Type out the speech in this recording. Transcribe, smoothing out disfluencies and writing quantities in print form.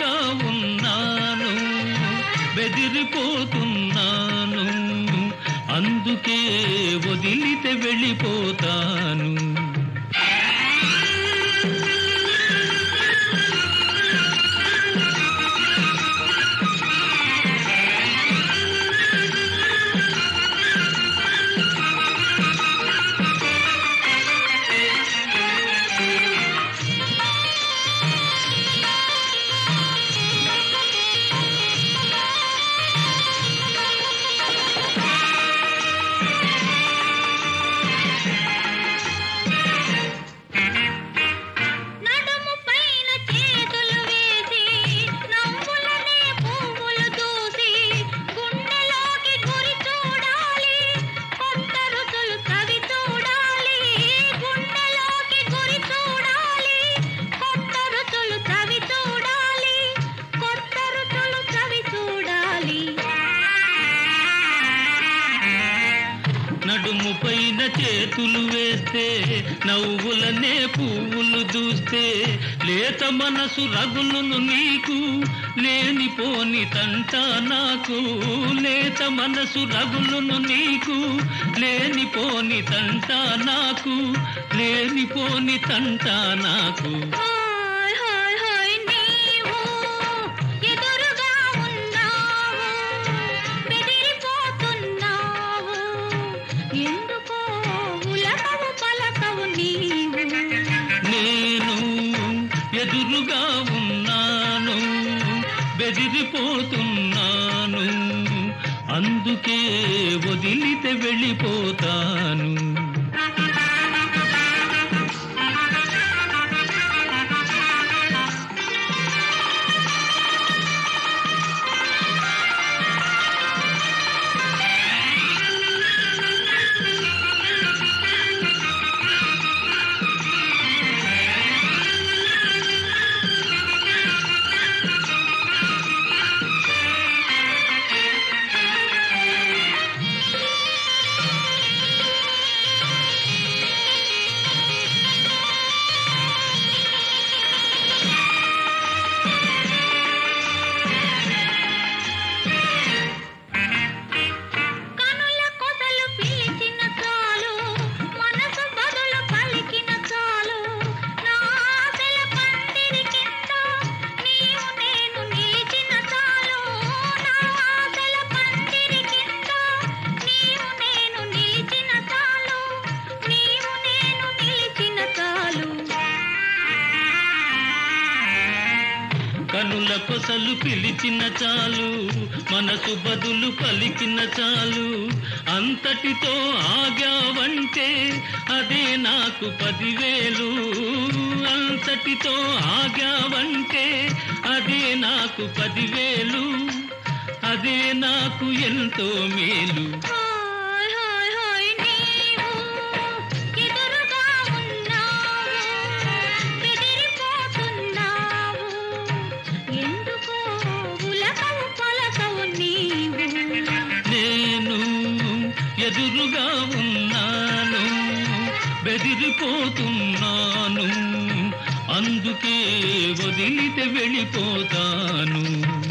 ఎదురుగా ఉన్నాను, బెదిరిపోతున్నాను, అందుకే వదిలితే వెళ్ళిపోతాను. నడుము పైన చేతులు వేస్తే నవ్వులనే పువ్వులు దూస్తే లేత మనసు రగులును నీకు, లేనిపోని తంట నాకు. లేత మనసు రగులును నీకు, లేనిపోని తంట నాకు, లేనిపోని తంట నాకు. ఎదురుగా ఉన్నాను, బెదిరిపోతున్నాను, అందుకే వదిలితే వెళ్ళిపోతాను. కనుల కొసలు పిలిచిన చాలు, మనసు బదులు పలికిన చాలు, అంతటితో ఆగావంటే అదే నాకు 10,000. అంతటితో ఆగావంటే అదే నాకు 10,000, అదే నాకు ఎంతో మేలు. ఎదురుగా ఉన్నాను, బెదిరిపోతున్నాను, అందుకే వదిలితే వెళ్ళిపోతాను.